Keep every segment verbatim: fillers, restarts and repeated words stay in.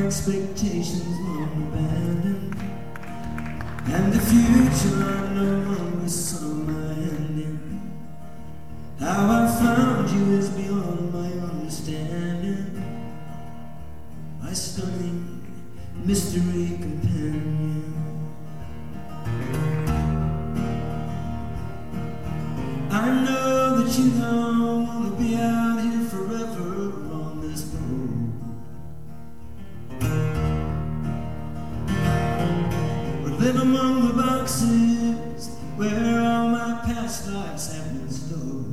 expectations long abandoned, and the future I no longer saw my hand in. How I found you is beyond my understanding, my stunning mystery companion. I know that you don't want to be out here forever on this road, or live among the boxes where all my past lives have been stored.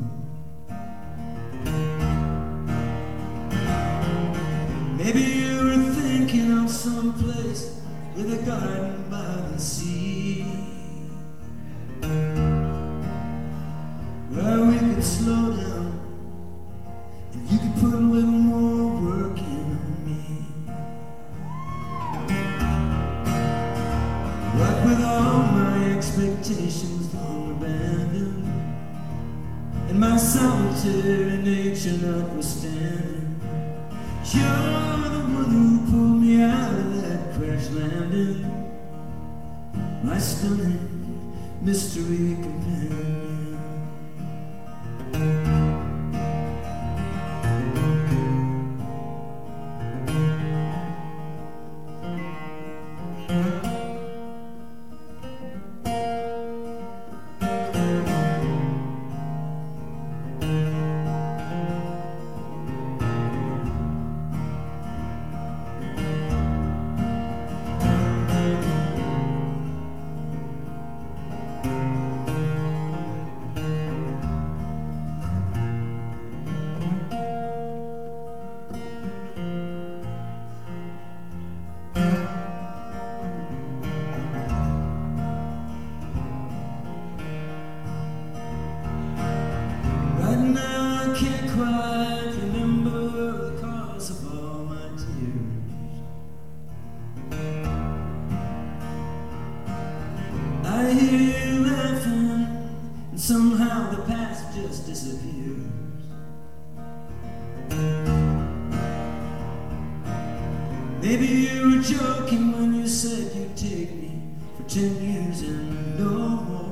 Maybe you were thinking of some place with a garden by the sea, where we could slow down and you could put a little more work in on me. But with all my expectations long abandoned, and my solitary nature notwithstanding, you're the one who pulled me out of that crash landing, my stunning mystery companion. Now I can't quite remember the cause of all my tears. I hear you laughing, and somehow the past just disappears. Maybe you were joking when you said you'd take me for ten years and no more.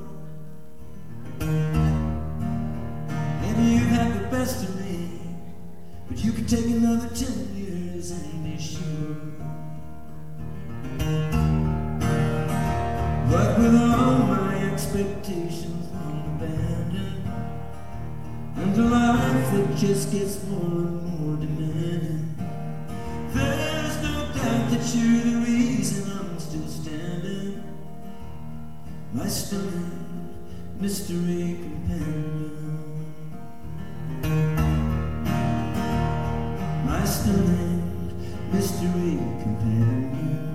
You've had the best of me, but you could take another ten years and be sure. But with all my expectations long abandoned, and a life that just gets more and more demanding, there's no doubt that you're the reason I'm still standing, my stunning mystery companion. My stunning mystery companion.